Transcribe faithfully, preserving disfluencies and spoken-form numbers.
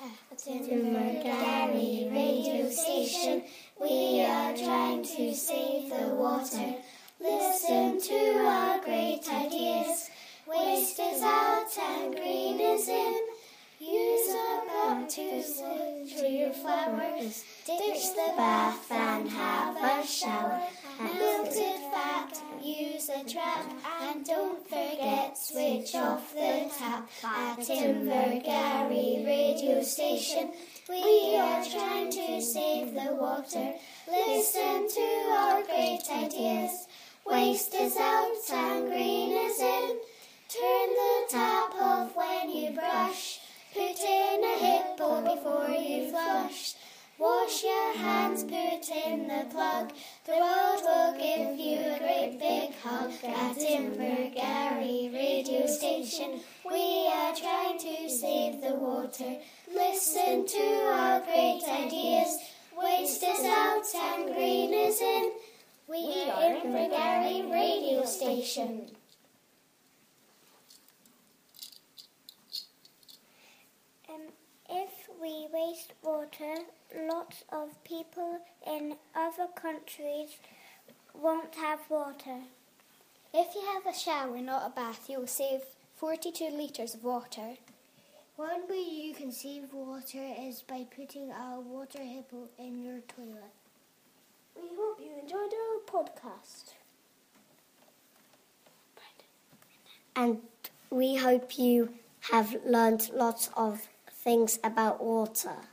At Invergarry radio station, we are trying to save the water. Listen to our great ideas. Waste is out and green is in. Use a cup to water your flowers. Ditch the bath and have a shower. And melted fat, use a trap. And don't forget, switch off the tap. At Invergarry radio station, we are trying to save the water. Listen to our great ideas. Waste is out and green is in. Turn the tap off when you brush. Put in a hippo before you flush. Wash your hands, put in the plug. The world will give you a great big hug. At Invergarry radio station, we are trying to save the water. Listen to our great ideas. Waste is out and green is in. We are Invergarry radio station. If we waste water, lots of people in other countries won't have water. If you have a shower, not a bath, you'll save forty-two litres of water. One way you can save water is by putting a water hippo in your toilet. We hope you enjoyed our podcast. And we hope you have learned lots of things about water.